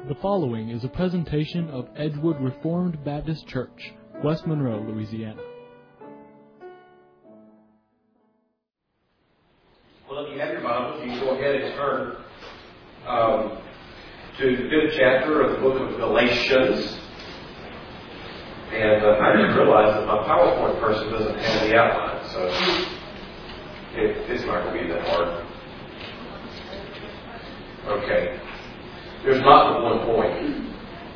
The following is a presentation of Edgewood Reformed Baptist Church, West Monroe, Louisiana. Well, if you have your Bibles, you can go ahead and turn to the 5th chapter of the book of Galatians. And I didn't realize that my PowerPoint person doesn't have the outline, so it's not going to be that hard. Okay. There's not but one point.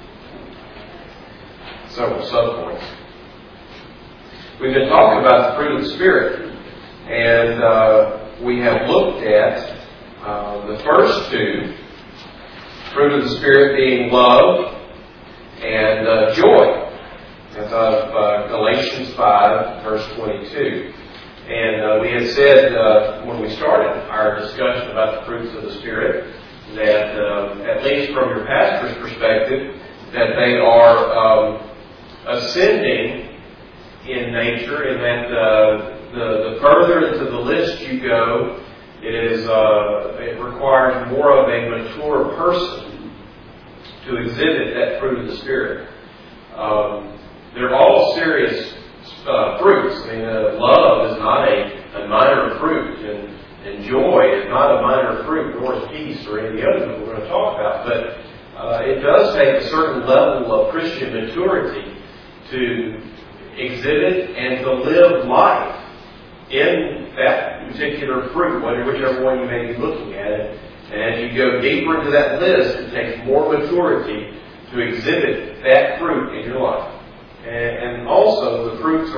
Several sub-points. We've been talking about the fruit of the Spirit, and we have looked at the first two, fruit of the Spirit being love and joy. That's out of Galatians 5, verse 22. And we had said when we started our discussion about the fruits of the Spirit, that at least from your pastor's perspective, that they are ascending in nature, and that the further into the list you go, it requires more of a mature person to exhibit that fruit of the Spirit. They're all serious fruits. I mean, love is not a minor fruit, and joy is not a minor fruit, nor is peace or any of the others that we're going to talk about. But it does take a certain level of Christian maturity to exhibit and to live life in that particular fruit, whichever one you may be looking at. And as you go deeper into that list, it takes more maturity to exhibit that fruit in your life. And also, the fruits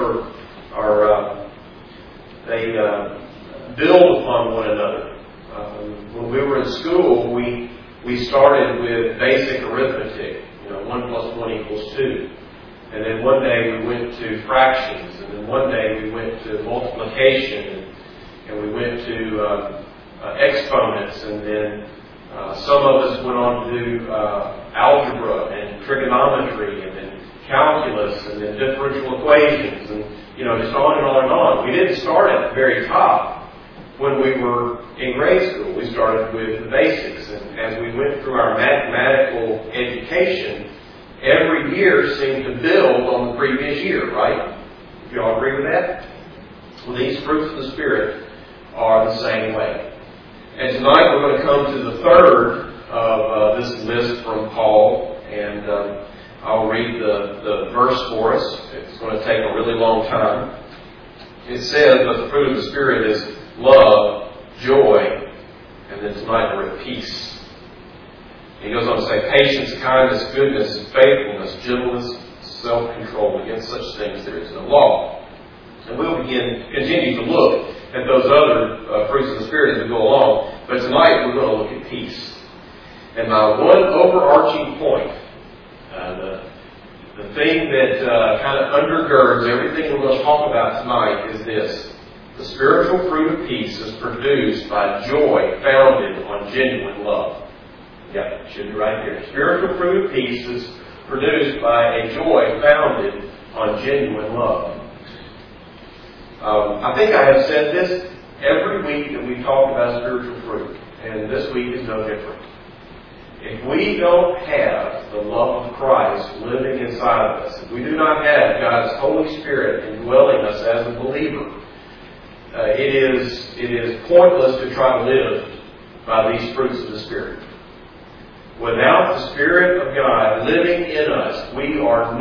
they build upon one another. When we were in school, we started with basic arithmetic. 1 plus 1 equals 2. And then one day we went to fractions. And then one day we went to multiplication. And we went to exponents. And then some of us went on to do algebra and trigonometry and then calculus and then differential equations and just on and on and on. We didn't start at the very top. When we were in grade school, we started with the basics, and as we went through our mathematical education, every year seemed to build on the previous year, right? Do you all agree with that? Well, these fruits of the Spirit are the same way. And tonight we're going to come to the third of this list from Paul, and I'll read the verse for us. It's going to take a really long time. It says, but the fruit of the Spirit is love, joy, and then tonight we're at peace. He goes on to say, patience, kindness, goodness, faithfulness, gentleness, self-control. Against such things there is no law. And we'll continue to look at those other fruits of the Spirit as we go along. But tonight we're going to look at peace. And my one overarching point, the thing that kind of undergirds everything we're going to talk about tonight is this. The spiritual fruit of peace is produced by joy founded on genuine love. Yeah, it should be right there. Spiritual fruit of peace is produced by a joy founded on genuine love. I think I have said this every week that we talk about spiritual fruit, and this week is no different. If we don't have the love of Christ living inside of us, if we do not have God's Holy Spirit indwelling us as a believer, it is pointless to try to live by these fruits of the Spirit. Without the Spirit of God living in us, we are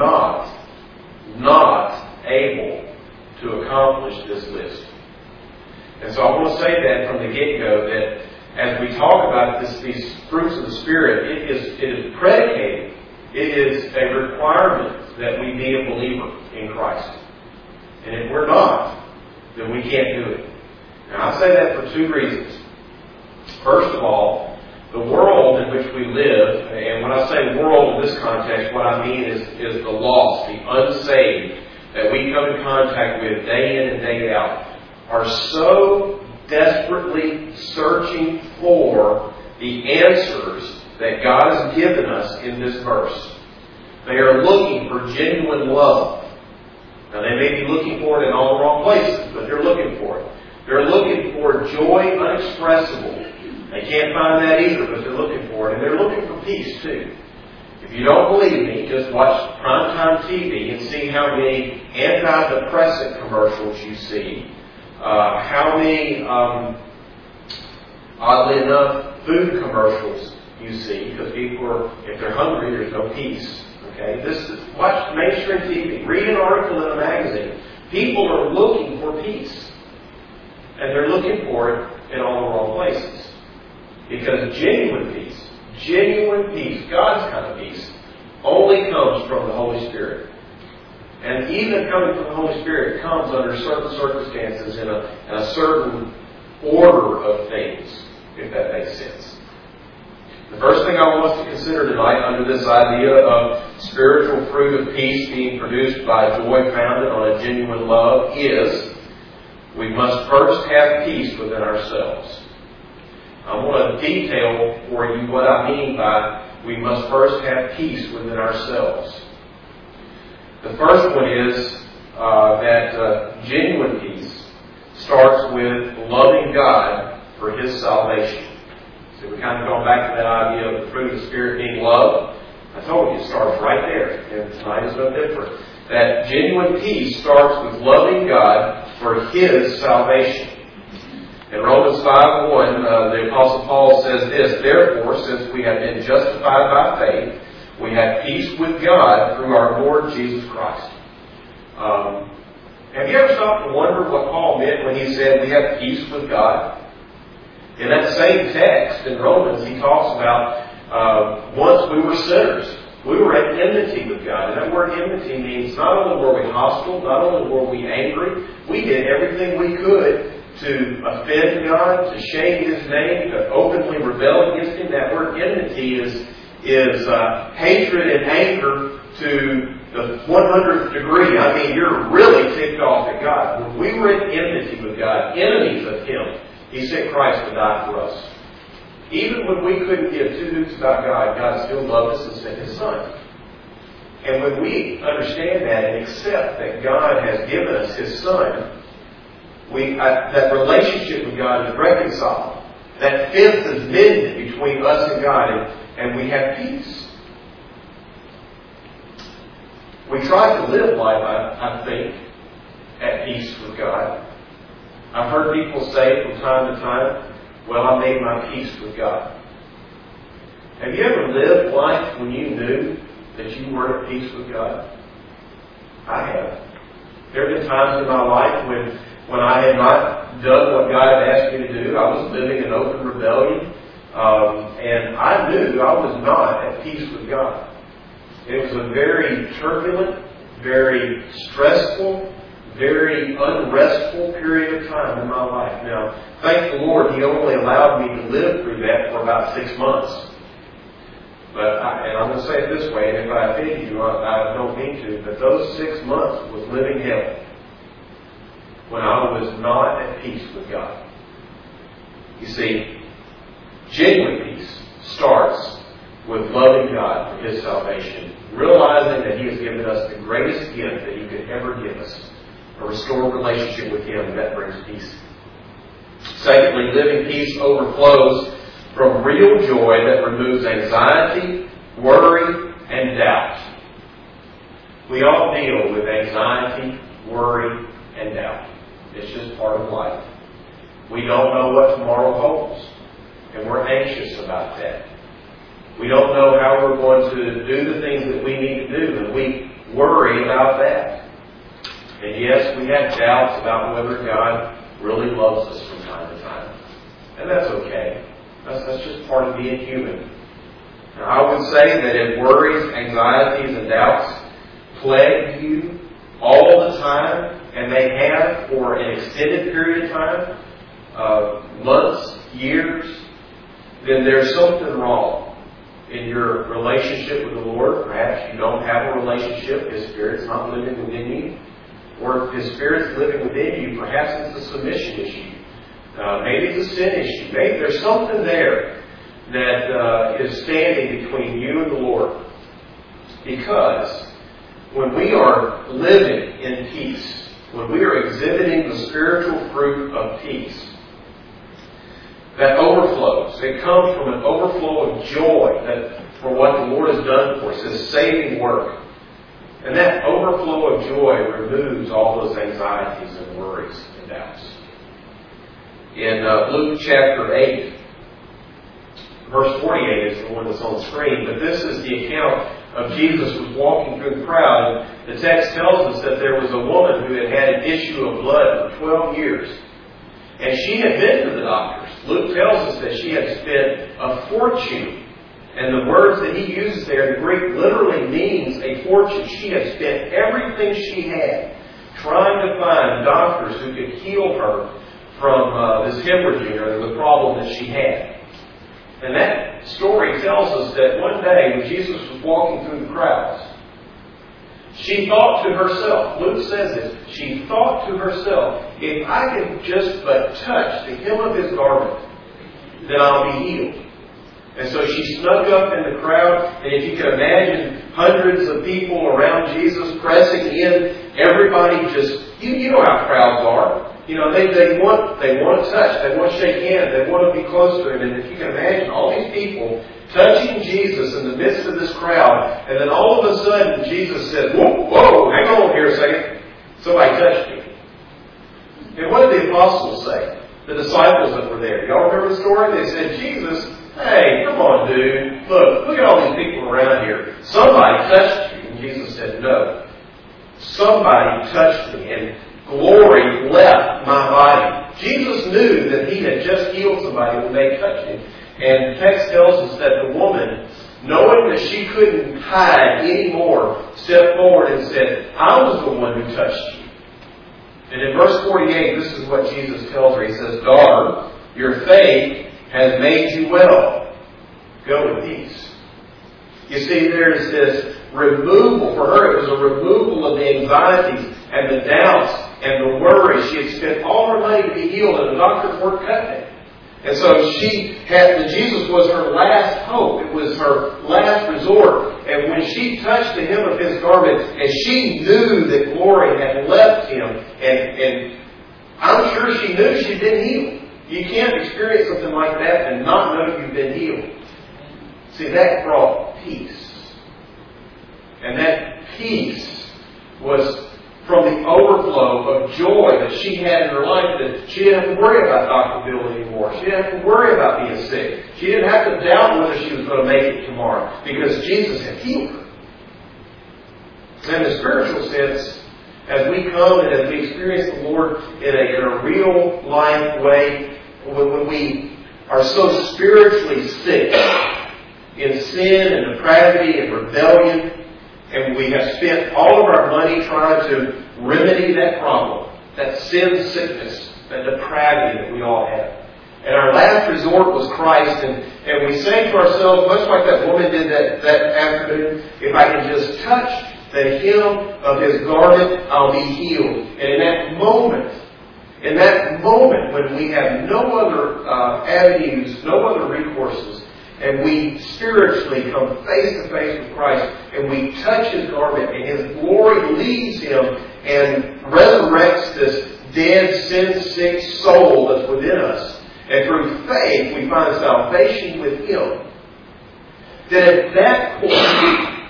not able to accomplish this list. And so I want to say that from the get-go, that as we talk about these fruits of the Spirit, it is predicated. It is a requirement that we be a believer in Christ. And if we're not, then we can't do it. Now, I say that for two reasons. First of all, the world in which we live, and when I say world in this context, what I mean is the lost, the unsaved, that we come in contact with day in and day out, are so desperately searching for the answers that God has given us in this verse. They are looking for genuine love. Now, they may be looking for it in all the wrong places, but they're looking for it. They're looking for joy unexpressible. They can't find that either, but they're looking for it. And they're looking for peace, too. If you don't believe me, just watch primetime TV and see how many antidepressant commercials you see. How many, oddly enough, food commercials you see, because people are, if they're hungry, there's no peace. Okay, watch mainstream TV, read an article in a magazine. People are looking for peace, and they're looking for it in all the wrong places. Because genuine peace, God's kind of peace, only comes from the Holy Spirit. And even coming from the Holy Spirit comes under certain circumstances in a certain order of things, if that makes sense. The first thing I want us to consider tonight under this idea of spiritual fruit of peace being produced by joy founded on a genuine love is we must first have peace within ourselves. I want to detail for you what I mean by we must first have peace within ourselves. The first one is that genuine peace starts with loving God for His salvation. So we're kind of going back to that idea of the fruit of the Spirit being love. I told you it starts right there, and tonight is no different. That genuine peace starts with loving God for His salvation. In Romans 5:1, the Apostle Paul says this, "Therefore, since we have been justified by faith, we have peace with God through our Lord Jesus Christ." Have you ever stopped to wonder what Paul meant when he said we have peace with God? In that same text in Romans, he talks about once we were sinners. We were at enmity with God. And that word enmity means not only were we hostile, not only were we angry, we did everything we could to offend God, to shame His name, to openly rebel against Him. That word enmity is hatred and anger to the 100th degree. I mean, you're really ticked off at God. When we were at enmity with God, enemies of Him, He sent Christ to die for us. Even when we couldn't give two hoots about God, God still loved us and sent His Son. And when we understand that and accept that God has given us His Son, that relationship with God is reconciled. That fence is mended between us and God, and we have peace. We try to live life, I think, at peace with God. I've heard people say from time to time, "Well, I made my peace with God." Have you ever lived life when you knew that you weren't at peace with God? I have. There have been times in my life when I had not done what God had asked me to do. I was living in open rebellion. And I knew I was not at peace with God. It was a very turbulent, very stressful, very unrestful period of time in my life. Now, thank the Lord, He only allowed me to live through that for about 6 months. But I'm going to say it this way, and if I offend you, I don't mean to, but those 6 months was living hell when I was not at peace with God. You see, genuine peace starts with loving God for His salvation, realizing that He has given us the greatest gift that He could ever give us, a restored relationship with Him that brings peace. Secondly, living peace overflows from real joy that removes anxiety, worry, and doubt. We all deal with anxiety, worry, and doubt. It's just part of life. We don't know what tomorrow holds, and we're anxious about that. We don't know how we're going to do the things that we need to do, and we worry about that. And yes, we have doubts about whether God really loves us from time to time. And that's okay. That's just part of being human. Now, I would say that if worries, anxieties, and doubts plague you all the time, and they have for an extended period of time, months, years, then there's something wrong in your relationship with the Lord. Perhaps you don't have a relationship. His Spirit's not living within you. Or if His Spirit's living within you, perhaps it's a submission issue. Maybe it's a sin issue. Maybe there's something there that is standing between you and the Lord. Because when we are living in peace, when we are exhibiting the spiritual fruit of peace, that overflows. It comes from an overflow of joy for what the Lord has done for us. It's His saving work. And that overflow of joy removes all those anxieties and worries and doubts. In Luke chapter 8, verse 48 is the one that's on the screen, but this is the account of Jesus was walking through the crowd. And the text tells us that there was a woman who had had an issue of blood for 12 years. And she had been to the doctors. Luke tells us that she had spent a fortune. And the words that he uses there in Greek literally means a fortune. She had spent everything she had trying to find doctors who could heal her from this hemorrhaging or the problem that she had. And that story tells us that one day when Jesus was walking through the crowds, she thought to herself, Luke says this, she thought to herself, if I can just but touch the hem of His garment, then I'll be healed. And so she snuck up in the crowd, and if you can imagine hundreds of people around Jesus pressing in, everybody just, you know how crowds are. You know, they want to touch, they want to shake hands, they want to be close to Him. And if you can imagine all these people touching Jesus in the midst of this crowd, and then all of a sudden Jesus said, whoa, hang on here a second. Somebody touched me. And what did the apostles say? The disciples that were there. Y'all remember the story? They said, Jesus, hey, come on, dude. Look at all these people around here. Somebody touched you. And Jesus said, no. Somebody touched me, and glory left my body. Jesus knew that He had just healed somebody when they touched Him. And the text tells us that the woman, knowing that she couldn't hide anymore, stepped forward and said, I was the one who touched you. And in verse 48, this is what Jesus tells her. He says, daughter, your faith has made you well. Go in peace. You see, there's this removal. For her, it was a removal of the anxieties and the doubts and the worry. She had spent all her money to be healed, and the doctors weren't cutting it. And so Jesus was her last hope. It was her last resort. And when she touched the hem of His garment, and she knew that glory had left Him, and I'm sure she knew she'd been healed. You can't experience something like that and not know you've been healed. See, that brought peace. And that peace was from the overflow of joy that she had in her life, that she didn't have to worry about Dr. Bill anymore. She didn't have to worry about being sick. She didn't have to doubt whether she was going to make it tomorrow, because Jesus had healed her. And in a spiritual sense, as we come and as we experience the Lord in a real life way, when we are so spiritually sick in sin and depravity and rebellion, and we have spent all of our money trying to remedy that problem, that sin sickness, that depravity that we all have. And our last resort was Christ, and we say to ourselves, much like that woman did that afternoon, if I can just touch the hem of His garment, I'll be healed. And in that moment when we have no other avenues, no other recourses, and we spiritually come face to face with Christ, and we touch His garment, and His glory leaves Him and resurrects this dead, sin-sick soul that's within us. And through faith, we find salvation with Him. Then at that point,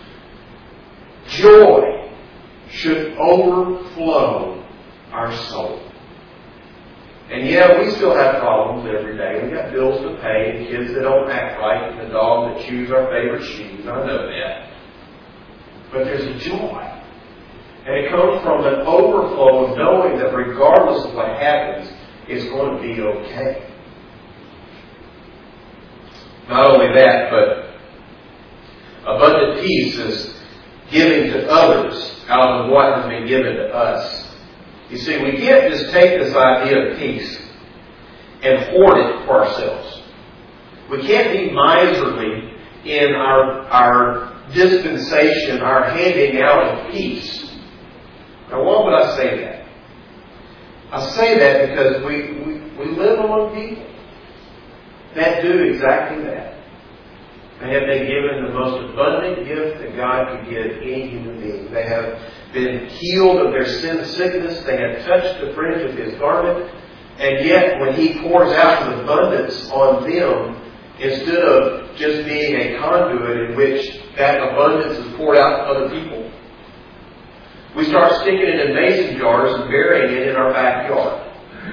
joy should overflow our soul. And yeah, we still have problems every day. We got bills to pay, and kids that don't act right, and the dog that chews our favorite shoes. I know that. But there's a joy. And it comes from an overflow of knowing that regardless of what happens, it's going to be okay. Not only that, but abundant peace is giving to others out of what has been given to us. You see, we can't just take this idea of peace and hoard it for ourselves. We can't be miserly in our dispensation, our handing out of peace. Now, why would I say that? I say that because we live among people that do exactly that. They have been given the most abundant gift that God could give any human being. They have been healed of their sin sickness. They have touched the fringe of His garment. And yet, when He pours out His abundance on them, instead of just being a conduit in which that abundance is poured out to other people. We start sticking it in mason jars and burying it in our backyard.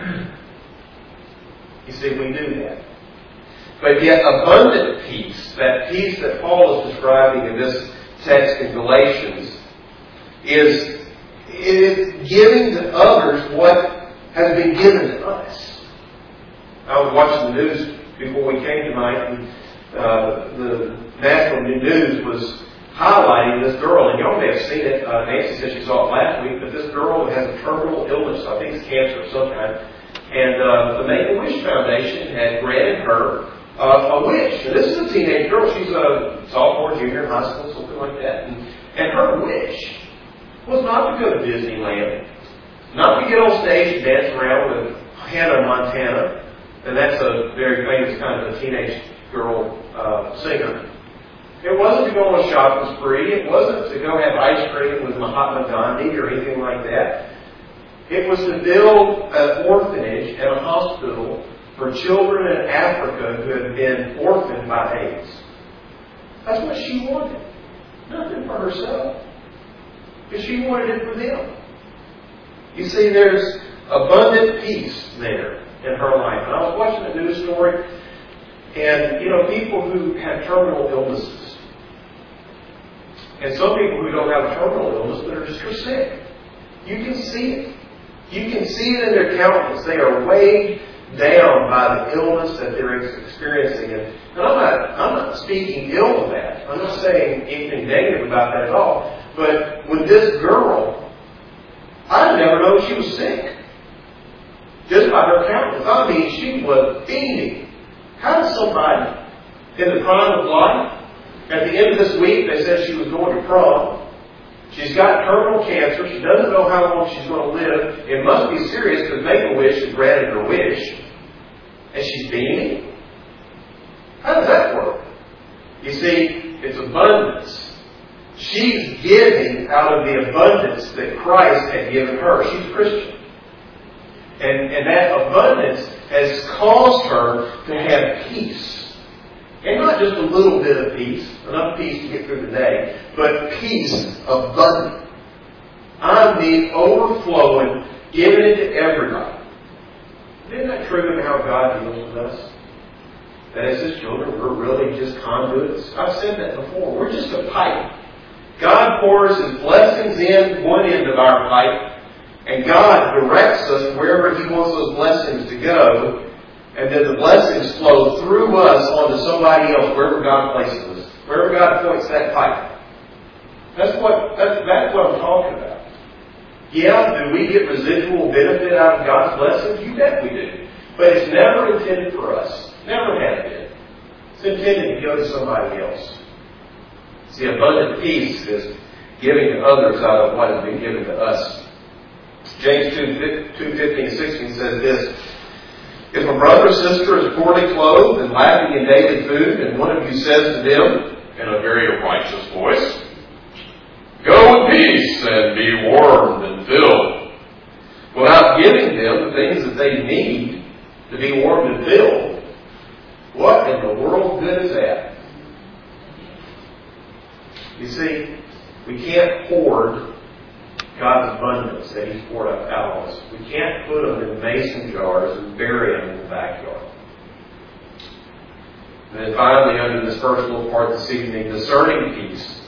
You see, we do that. But yet abundant peace, that peace that Paul is describing in this text in Galatians, is giving to others what has been given to us. I was watching the news before we came tonight, and the national news was highlighting this girl, and y'all may have seen it. Nancy said she saw it last week, but this girl has a terminal illness. I think it's cancer of some kind. And the Make-A-Wish Foundation had granted her a wish. And this is a teenage girl. She's a sophomore, junior in high school, something like that. And her wish was not to go to Disneyland, not to get on stage and dance around with Hannah Montana. And that's a very famous kind of a teenage girl singer. It wasn't to go on a shopping spree. It wasn't to go have ice cream with Mahatma Gandhi or anything like that. It was to build an orphanage and a hospital for children in Africa who had been orphaned by AIDS. That's what she wanted. Nothing for herself. But she wanted it for them. You see, there's abundant peace there in her life. And I was watching a news story, and, people who have terminal illnesses. And some people who don't have a terminal illness but are just sick. You can see it. You can see it in their countenance. They are weighed down by the illness that they're experiencing. And I'm not speaking ill of that. I'm not saying anything negative about that at all. But with this girl, I never known she was sick. Just by her countenance. I mean, she was beaming. How does somebody in the prime of life, at the end of this week, they said she was going to prom. She's got terminal cancer. She doesn't know how long she's going to live. It must be serious because Make-A-Wish has granted her wish. And she's beaming? How does that work? You see, it's abundance. She's giving out of the abundance that Christ had given her. She's a Christian. And that abundance has caused her to have peace. And not just a little bit of peace, enough peace to get through the day, but peace abundant. I mean overflowing, giving it to everybody. Isn't that true in how God deals with us? That as His children, we're really just conduits. I've said that before. We're just a pipe. God pours His blessings in one end of our pipe, and God directs us wherever He wants those blessings to go. And then the blessings flow through us onto somebody else, wherever God places us, wherever God points that pipe. That's what I'm talking about. Yeah, do we get residual benefit out of God's blessings? You bet we do. But it's never intended for us. Never has been. It's intended to go to somebody else. See, abundant peace is giving to others out of what has been given to us. James 2:15-16 says this: if a brother or sister is poorly clothed and lacking in daily food, and one of you says to them, in a very righteous voice, "Go in peace and be warmed and filled," without giving them the things that they need to be warmed and filled, what in the world good is that? You see, we can't hoard God's abundance that He's poured out on us. We can't put them in mason jars and bury them in the backyard. And then finally, under this first little part this evening, discerning peace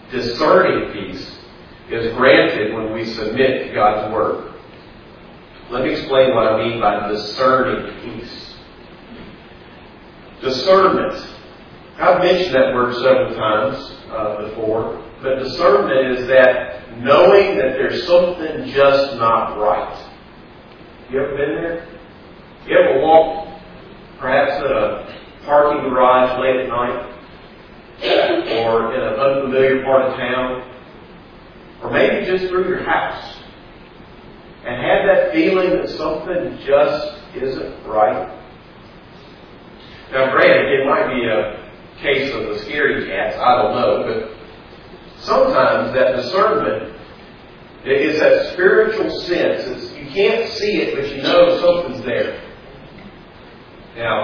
is granted when we submit to God's Word. Let me explain what I mean by discerning peace. Discernment. I've mentioned that word several times before, but discernment is that knowing that there's something just not right. You ever been there? You ever walked perhaps in a parking garage late at night? Or in an unfamiliar part of town? Or maybe just through your house? And had that feeling that something just isn't right? Now granted, it might be a case of the scaredy cats, I don't know, but sometimes that discernment is that spiritual sense. You can't see it, but you know something's there. Now,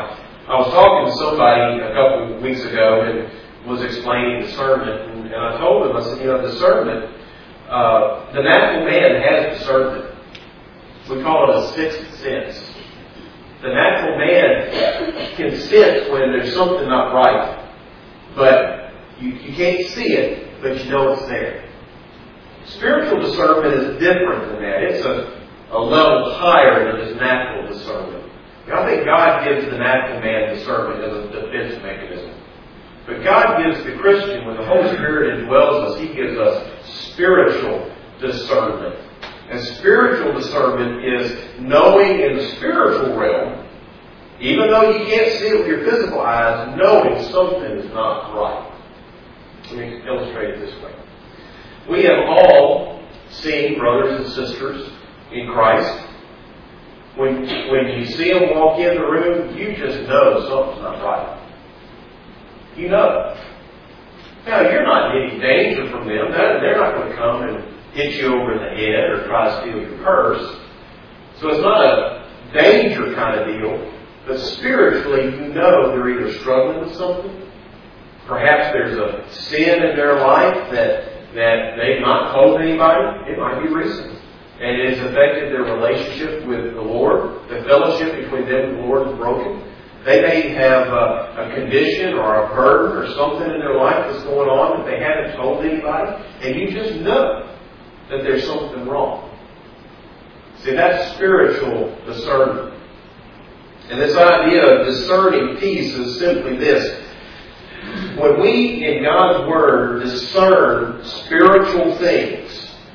I was talking to somebody a couple of weeks ago and was explaining discernment, and I told them, I said, discernment, the natural man has discernment. We call it a sixth sense. The natural man can sense when there's something not right, but you can't see it, but you know it's there. Spiritual discernment is different than that. It's a level higher than just natural discernment. I think God gives the natural man discernment as a defense mechanism. But God gives the Christian, when the Holy Spirit indwells us, He gives us spiritual discernment. And spiritual discernment is knowing in the spiritual realm, even though you can't see it with your physical eyes, knowing something is not right. Let me illustrate it this way. We have all seen brothers and sisters in Christ. When you see them walk in the room, you just know something's not right. You know. Now, you're not in any danger from them. They're not going to come and hit you over the head or try to steal your purse. So it's not a danger kind of deal. But spiritually, you know they're either struggling with something. Perhaps there's a sin in their life that they've not told anybody. It might be recent. And it has affected their relationship with the Lord. The fellowship between them and the Lord is broken. They may have a condition or a burden or something in their life that's going on that they haven't told anybody. And you just know that there's something wrong. See, that's spiritual discernment. And this idea of discerning peace is simply this. When we, in God's Word, discern spiritual things,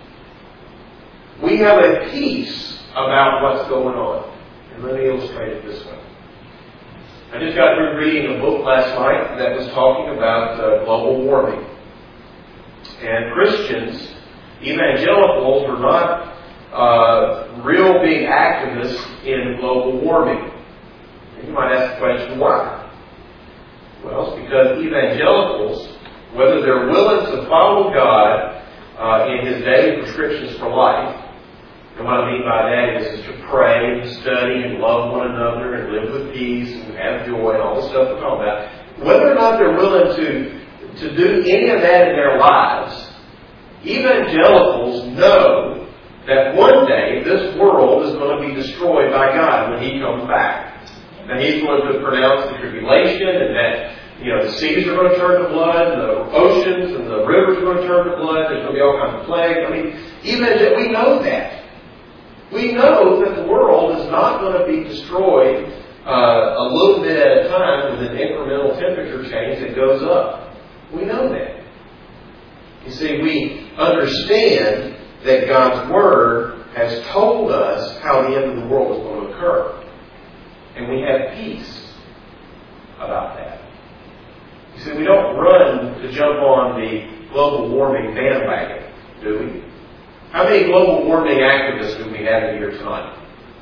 we have a peace about what's going on. And let me illustrate it this way. I just got through reading a book last night that was talking about global warming. And Christians, evangelicals, are not real big activists in global warming. And you might ask the question, why? Well, it's because evangelicals, whether they're willing to follow God in His daily prescriptions for life, and what I mean by that is to pray and study and love one another and live with peace and have joy and all the stuff we're talking about. Whether or not they're willing to do any of that in their lives, evangelicals know that one day this world is going to be destroyed by God when He comes back. And He's going to pronounce the tribulation, and that the seas are going to turn to blood, and the oceans and the rivers are going to turn to blood. There's going to be all kinds of plagues. I mean, even we know that. We know that the world is not going to be destroyed a little bit at a time with an incremental temperature change that goes up. We know that. You see, we understand that God's Word has told us how the end of the world is going to occur. And we have peace about that. You see, we don't run to jump on the global warming bandwagon, do we? How many global warming activists do we have in here tonight?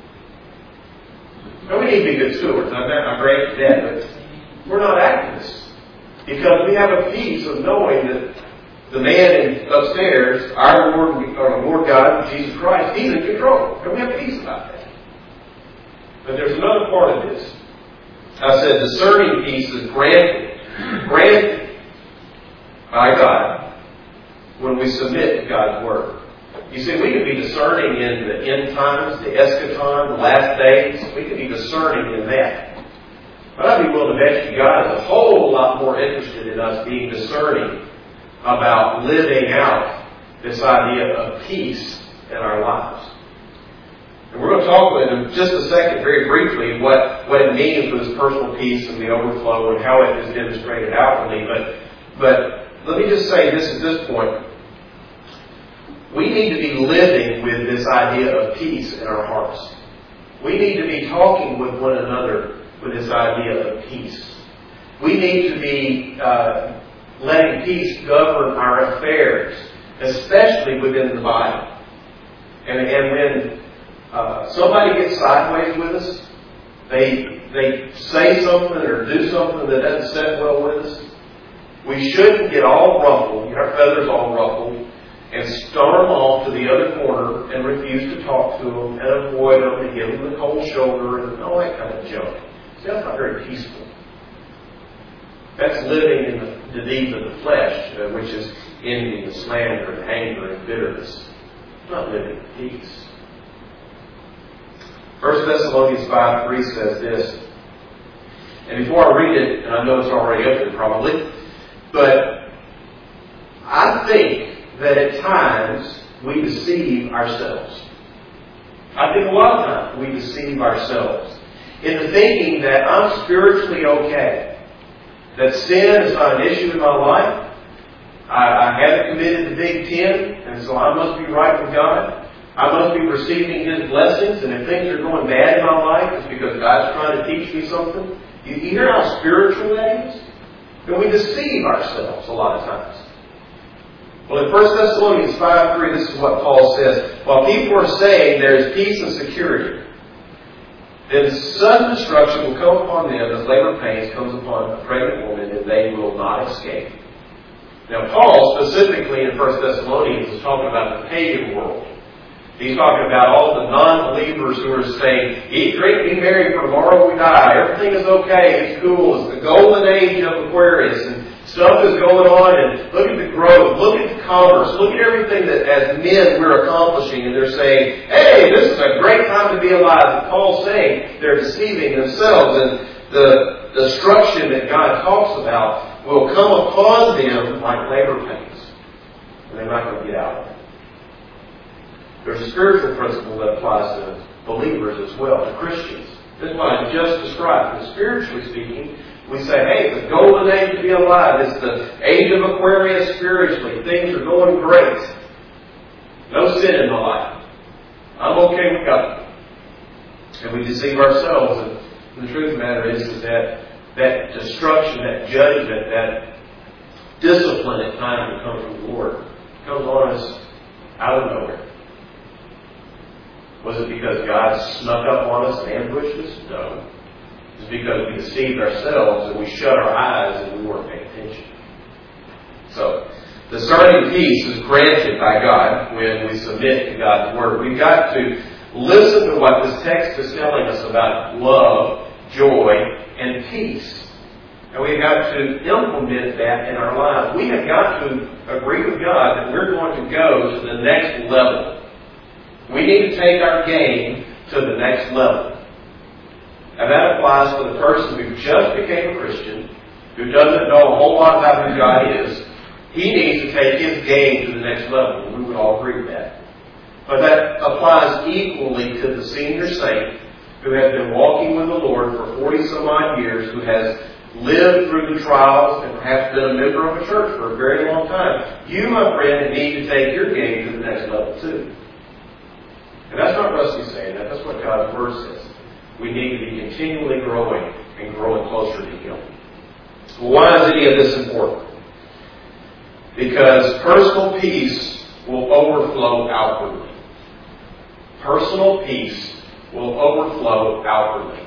Well, we need to be good stewards. I grant you that, but we're not activists. Because we have a peace of knowing that the man upstairs, our Lord God, Jesus Christ, He's in control. And we have peace about that. But there's another part of this. I said discerning peace is granted by God when we submit to God's Word. You see, we can be discerning in the end times, the eschaton, the last days. We can be discerning in that. But I'd be willing to bet you God is a whole lot more interested in us being discerning about living out this idea of peace in our lives. And we're going to talk with him just a second, very briefly, what it means with this personal peace and the overflow and how it is demonstrated outwardly. But let me just say this at this point. We need to be living with this idea of peace in our hearts. We need to be talking with one another with this idea of peace. We need to be letting peace govern our affairs, especially within the Bible. And when somebody gets sideways with us, they say something or do something that doesn't sit well with us, we shouldn't get all ruffled, get our feathers all ruffled, and storm off to the other corner and refuse to talk to them and avoid them and give them the cold shoulder and all that kind of junk. See, that's not very peaceful. That's living in the deeds of the flesh, which is envy and slander and anger and bitterness. It's not living in peace. 1 Thessalonians 5:3 says this. And before I read it, and I know it's already up there probably, but I think that at times we deceive ourselves. I think a lot of times we deceive ourselves into thinking that I'm spiritually okay. That sin is not an issue in my life. I haven't committed the big 10, and so I must be right with God. I must be receiving His blessings, and if things are going bad in my life, it's because God's trying to teach me something. You hear how spiritual that is? And we deceive ourselves a lot of times. Well, in 1 Thessalonians 5:3, this is what Paul says. While people are saying there is peace and security, then sudden destruction will come upon them as labor pains comes upon a pregnant woman, and they will not escape. Now, Paul, specifically in 1 Thessalonians, is talking about the pagan world. He's talking about all the non-believers who are saying, eat, drink, be merry, for tomorrow we die. Everything is okay. It's cool. It's the golden age of Aquarius. And stuff is going on. And look at the growth. Look at the commerce. Look at everything that as men we're accomplishing. And they're saying, hey, this is a great time to be alive. And Paul's saying they're deceiving themselves. And the destruction that God talks about will come upon them like labor pains. And they're not going to get out of it. There's a spiritual principle that applies to believers as well, to Christians. This is what I just described. And spiritually speaking, we say, hey, it's the golden age to be alive. It's the age of Aquarius spiritually. Things are going great. No sin in my life. I'm okay with God. And we deceive ourselves. And the truth of the matter is that destruction, that judgment, that discipline at times that comes from the Lord comes on us out of nowhere. Was it because God snuck up on us and ambushed us? No. It's because we deceived ourselves and we shut our eyes and we weren't paying attention. So, discerning peace is granted by God when we submit to God's Word. We've got to listen to what this text is telling us about love, joy, and peace. And we've got to implement that in our lives. We have got to agree with God that we're going to go to the next level. We need to take our game to the next level. And that applies to the person who just became a Christian, who doesn't know a whole lot about who God is. He needs to take his game to the next level. And we would all agree with that. But that applies equally to the senior saint who has been walking with the Lord for 40 some odd years, who has lived through the trials and perhaps been a member of a church for a very long time. You, my friend, need to take your game to the next level too. And that's not Rusty saying that. That's what God's Word says. We need to be continually growing and growing closer to Him. Well, why is any of this important? Because personal peace will overflow outwardly. Personal peace will overflow outwardly.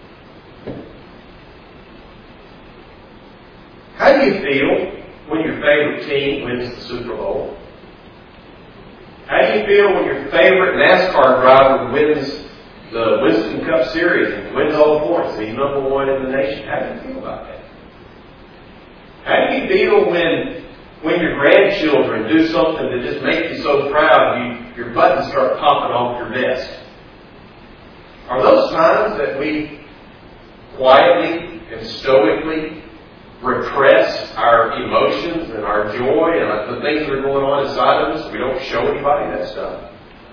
How do you feel when your favorite team wins the Super Bowl? How do you feel when your favorite NASCAR driver wins the Winston Cup Series and wins all the points and he's number one in the nation? How do you feel about that? How do you feel when your grandchildren do something that just makes you so proud, your buttons start popping off your vest? Are those times that we quietly and stoically repress our emotions and our joy and the things that are going on inside of us? We don't show anybody that stuff.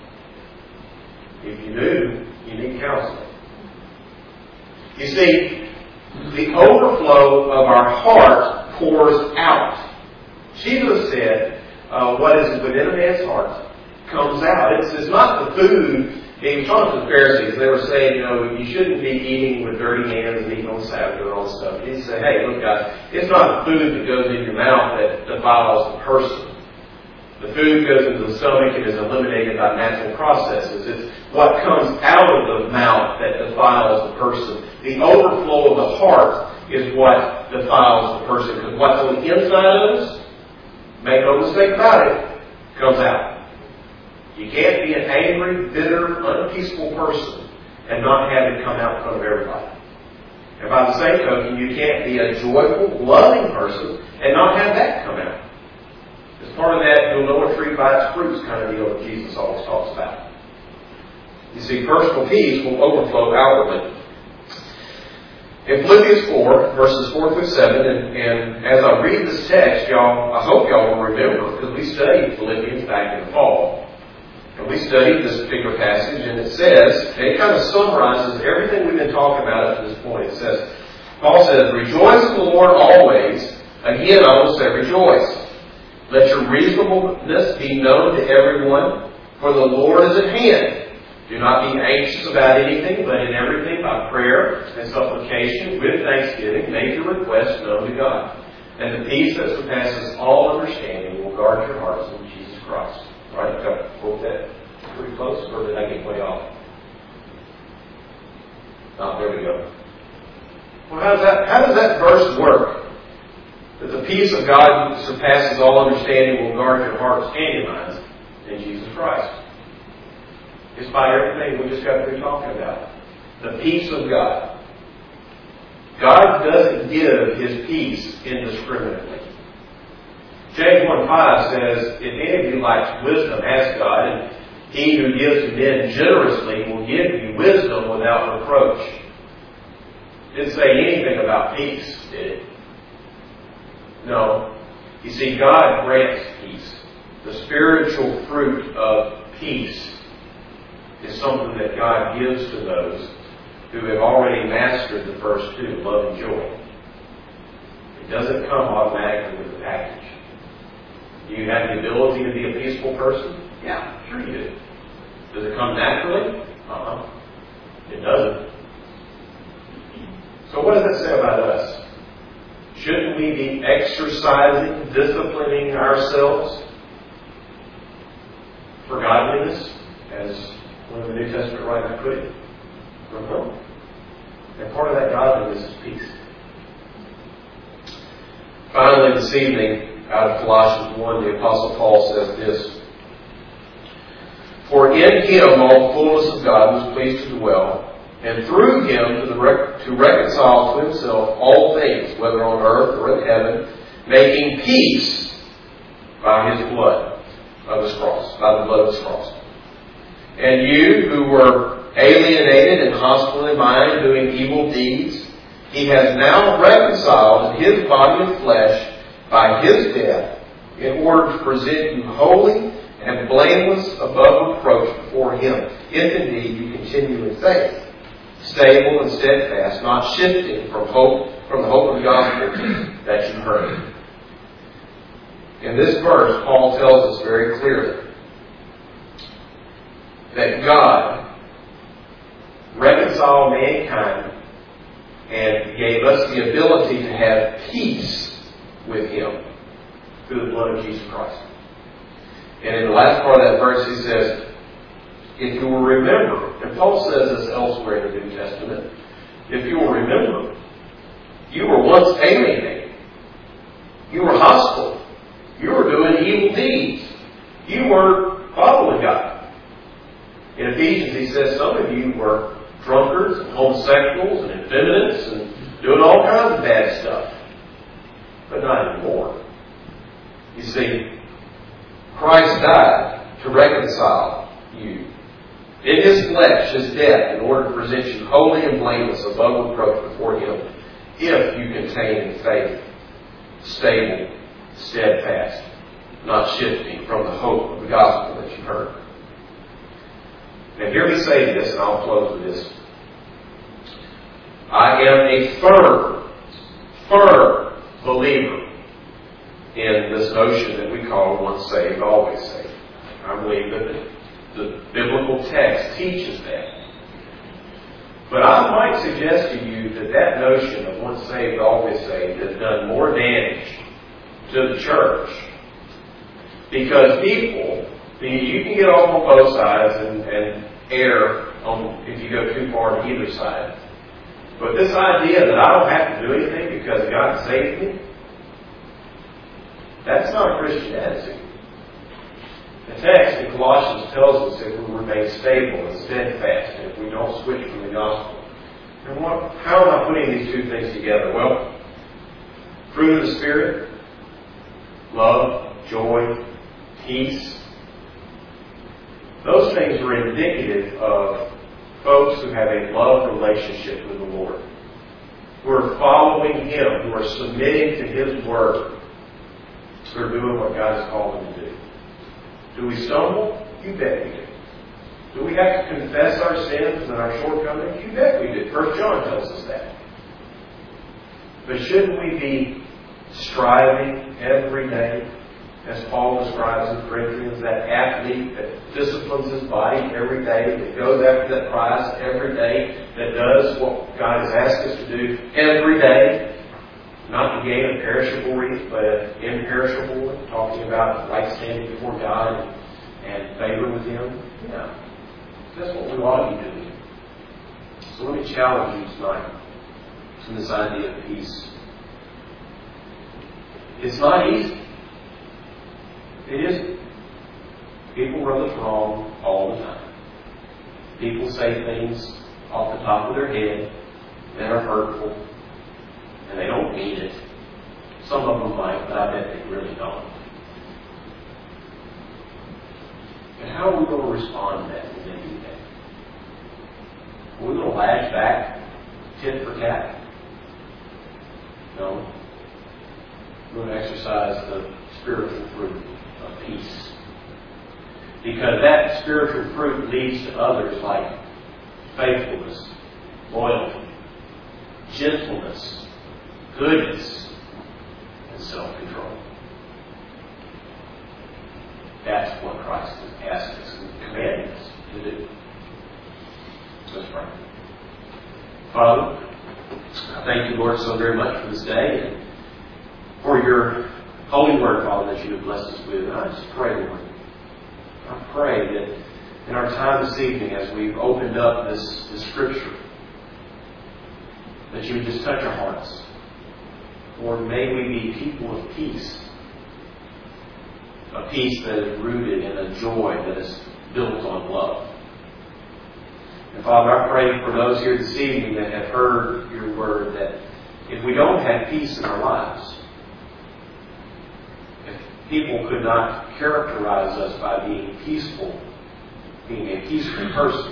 If you do, you need counseling. You see, the overflow of our heart pours out. Jesus said, what is within a man's heart comes out. It's not the food. He was talking to the Pharisees. They were saying, you shouldn't be eating with dirty hands and eating on Sabbath and all this stuff. He said, hey, look guys, it's not the food that goes in your mouth that defiles the person. The food goes into the stomach and is eliminated by natural processes. It's what comes out of the mouth that defiles the person. The overflow of the heart is what defiles the person. Because what's on the inside of us, make no mistake about it, comes out. You can't be an angry, bitter, unpeaceful person and not have it come out in front of everybody. And by the same token, you can't be a joyful, loving person and not have that come out. As part of that, you'll know a tree by its fruits kind of deal that Jesus always talks about. You see, personal peace will overflow outwardly. In Philippians 4, verses 4 through 7, and as I read this text, I hope y'all will remember, because we studied Philippians back in the fall. And we studied this particular passage, and it says, and it kind of summarizes everything we've been talking about up to this point. It says, Paul says, "Rejoice in the Lord always. Again, I will say rejoice. Let your reasonableness be known to everyone, for the Lord is at hand. Do not be anxious about anything, but in everything by prayer and supplication with thanksgiving, make your requests known to God. And the peace that surpasses all understanding will guard your hearts in Jesus Christ." All right, got to quote that pretty close, or did I get way off? Oh, there we go. Well, how does that verse work? That the peace of God that surpasses all understanding will guard your hearts and your minds in Jesus Christ. It's by everything we just got through talking about. The peace of God. God doesn't give His peace indiscriminately. James 1:5 says, "If any of you lacks wisdom, ask God, and He who gives to men generously will give you wisdom without reproach." Didn't say anything about peace, did it? No. You see, God grants peace. The spiritual fruit of peace is something that God gives to those who have already mastered the first two, love and joy. It doesn't come automatically with the package. Do you have the ability to be a peaceful person? Yeah, sure you do. Does it come naturally? It doesn't. So what does that say about us? Shouldn't we be exercising, disciplining ourselves for godliness, as one of the New Testament writers put it? No. And part of that godliness is peace. Finally, this evening, out of Colossians 1, the Apostle Paul says this: "For in Him all the fullness of God was pleased to dwell, and through Him to reconcile to Himself all things, whether on earth or in heaven, making peace by His blood of His cross, by the blood of His cross. And you who were alienated and hostile in mind, doing evil deeds, He has now reconciled in His body of flesh by His death, in order to present you holy and blameless above reproach before Him, if indeed you continue in faith, stable and steadfast, not shifting from the hope of the gospel that you heard." In this verse, Paul tells us very clearly that God reconciled mankind and gave us the ability to have peace with Him through the blood of Jesus Christ. And in the last part of that verse, he says, if you will remember, and Paul says this elsewhere in the New Testament, if you will remember, you were once alienated. You were hostile. You were doing evil deeds. You were following God. In Ephesians, he says some of you were drunkards and homosexuals and effeminates and doing all kinds of bad stuff. But not anymore. You see, Christ died to reconcile you in His flesh, His death, in order to present you holy and blameless above reproach before Him, if you contain in faith, stable, steadfast, not shifting from the hope of the gospel that you heard. Now hear me say this, and I'll close with this. I am a firm believer in this notion that we call once saved, always saved. I believe that the biblical text teaches that. But I might suggest to you that that notion of once saved, always saved has done more damage to the church. Because people, you can get off on both sides and err on if you go too far to either side. But this idea that I don't have to do anything because God saved me, that's not a Christian attitude. The text in Colossians tells us if we remain stable and steadfast, and if we don't switch from the gospel, And how am I putting these two things together? Well, fruit of the Spirit, love, joy, peace. Those things are indicative of folks who have a love relationship with the Lord, who are following Him, who are submitting to His Word, who are doing what God has called them to do. Do we stumble? You bet we do. Do we have to confess our sins and our shortcomings? You bet we do. 1 John tells us that. But shouldn't we be striving every day, as Paul describes in Corinthians, that athlete that disciplines his body every day, that goes after that prize every day, that does what God has asked us to do every day, not to gain a perishable wreath, but an imperishable one, talking about right standing before God and favor with Him? Yeah. That's what we ought to be doing. So let me challenge you tonight to this idea of peace. It's not easy. It isn't. People run us wrong all the time. People say things off the top of their head that are hurtful, and they don't mean it. Some of them might, but I bet they really don't. And how are we going to respond to that when they do that? Are we going to lash back tit for tat? No. We're going to exercise the spiritual fruit of peace. Because that spiritual fruit leads to others like faithfulness, loyalty, gentleness, goodness, and self-control. That's what Christ has asked us and commanded us to do. Let's pray. Father, I thank you, Lord, so very much for this day and for your holy word, Father, that you have blessed us with. And I just pray, Lord, I pray that in our time this evening, as we've opened up this Scripture, that you would just touch our hearts. Lord, may we be people of peace. A peace that is rooted in a joy that is built on love. And Father, I pray for those here this evening that have heard your word, that if we don't have peace in our lives, if people could not characterize us by being peaceful, being a peaceful person,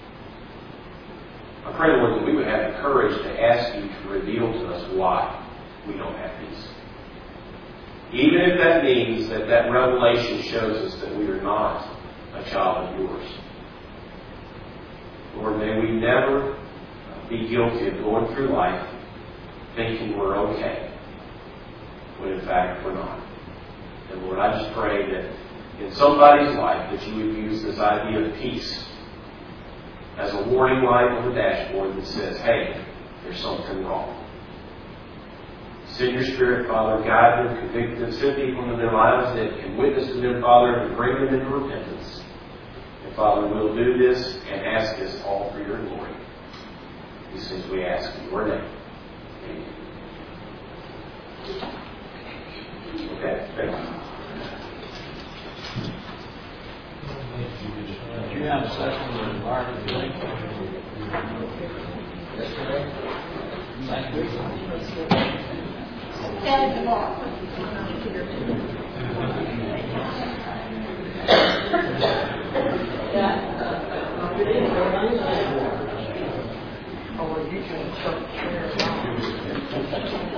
I pray, Lord, that we would have the courage to ask you to reveal to us why we don't have peace. Even if that means that revelation shows us that we are not a child of yours. Lord, may we never be guilty of going through life thinking we're okay, when in fact we're not. And Lord, I just pray that in somebody's life that you would use this idea of peace as a warning light on the dashboard that says, hey, there's something wrong. Send your Spirit, Father, guide them, convict them, send people into their lives that can witness to them, Father, and bring them into repentance. And Father, we'll do this and ask this all for your glory. These things we ask in your name. Amen. Okay, thank you. Do you have a session with Mark Blake? Thank you. Stand tomorrow. Oh, well, you can